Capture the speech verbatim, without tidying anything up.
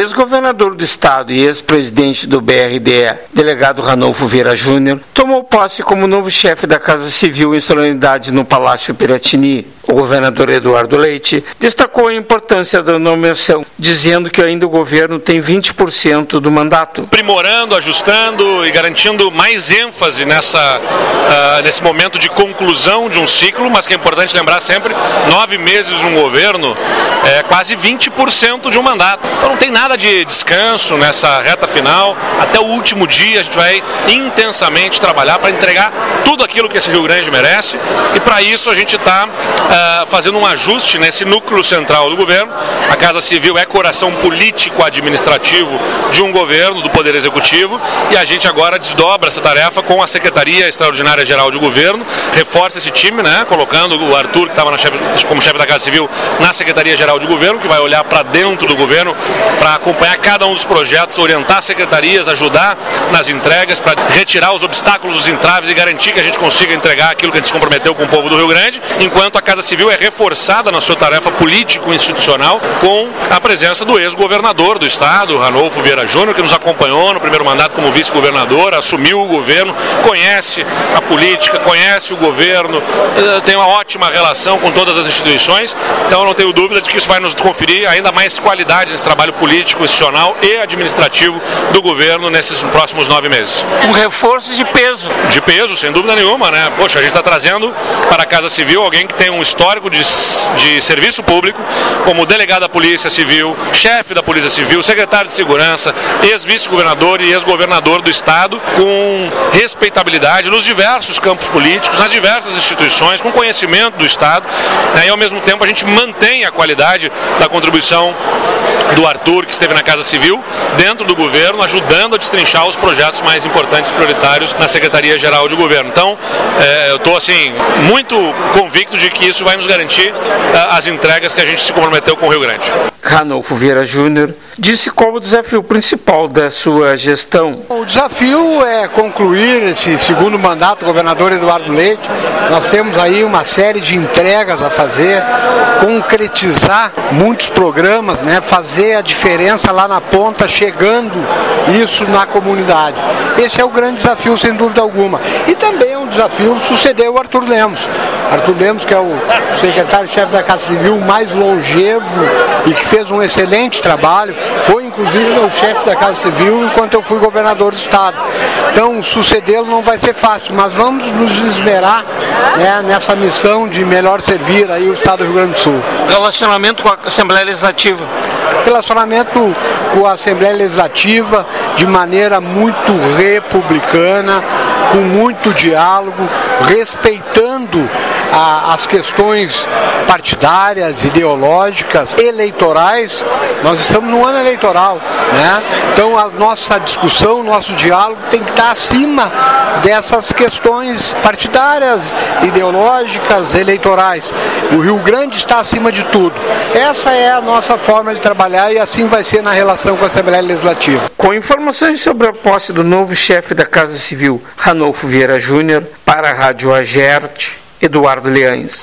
ex-governador do estado e ex-presidente do B R D E, delegado Ranolfo Vieira Júnior, tomou posse como novo chefe da Casa Civil em solenidade no Palácio Piratini. O governador Eduardo Leite destacou a importância da nomeação, dizendo que ainda o governo tem vinte por cento do mandato. Aprimorando, ajustando e garantindo mais ênfase nessa, uh, nesse momento de conclusão de um ciclo, mas que é importante lembrar sempre, nove meses de um governo é quase vinte por cento de um mandato. Então não tem nada de descanso nessa reta final. Até o último dia a gente vai intensamente trabalhar para entregar tudo aquilo que esse Rio Grande merece, e para isso a gente está uh, fazendo um ajuste nesse núcleo central do governo. A Casa Civil é coração político-administrativo de um governo, do Poder Executivo, e a gente agora desdobra essa tarefa com a Secretaria Extraordinária Geral de Governo, reforça esse time, né, colocando o Arthur, que estava como chefe da Casa Civil, na Secretaria Geral de Governo, que vai olhar para dentro do governo para acompanhar cada um dos projetos, orientar secretarias, ajudar nas entregas, para retirar os obstáculos, os entraves e garantir que a gente consiga entregar aquilo que a gente se comprometeu com o povo do Rio Grande, enquanto a Casa Civil é reforçada na sua tarefa político-institucional com a presença do ex-governador do estado, Ranolfo Vieira Júnior, que nos acompanhou no primeiro mandato como vice-governador, assumiu o governo, conhece a política, conhece o governo, tem uma ótima relação com todas as instituições, então eu não tenho dúvida de que isso vai nos conferir ainda mais qualidade nesse trabalho político, institucional e administrativo do governo nesses próximos nove meses. Um reforço de peso. De peso, sem dúvida nenhuma, né? Poxa, a gente está trazendo para a Casa Civil alguém que tem um histórico de, de serviço público, como delegado da Polícia Civil, chefe da Polícia Civil, secretário de Segurança, ex-vice-governador e ex-governador do estado, com respeitabilidade nos diversos campos políticos, nas diversas instituições, com conhecimento do estado, né? E ao mesmo tempo a gente mantém a qualidade da contribuição do Arthur, que esteve na Casa Civil, dentro do governo, ajudando a destrinchar os projetos mais importantes e prioritários na Secretaria-Geral de Governo. Então, é, eu estou assim, muito convicto de que isso vai nos garantir é, as entregas que a gente se comprometeu com o Rio Grande. Ranolfo Vieira Júnior disse qual o desafio principal da sua gestão. O desafio é concluir esse segundo mandato do governador Eduardo Leite. Nós temos aí uma série de entregas a fazer, concretizar muitos programas, né, fazer a diferença lá na ponta, chegando isso na comunidade. Esse é o grande desafio, sem dúvida alguma. E também é um desafio suceder o Arthur Lemos. Arthur Lemos, que é o secretário-chefe da Casa Civil mais longevo e que fez um excelente trabalho, foi inclusive meu chefe da Casa Civil enquanto eu fui governador do estado. Então, sucedê-lo não vai ser fácil, mas vamos nos esmerar, né, nessa missão de melhor servir aí o estado do Rio Grande do Sul. Relacionamento com a Assembleia Legislativa. Relacionamento com a Assembleia Legislativa de maneira muito republicana, com muito diálogo, respeitando a, as questões partidárias, ideológicas, eleitorais. Nós estamos no ano eleitoral, né? Então a nossa discussão, o nosso diálogo tem que estar acima dessas questões partidárias, ideológicas, eleitorais. O Rio Grande está acima de tudo. Essa é a nossa forma de trabalhar e assim vai ser na relação com a Assembleia Legislativa. Com informações sobre a posse do novo chefe da Casa Civil, Ranolfo Vieira Júnior, para a Rádio Agerte, Eduardo Leães.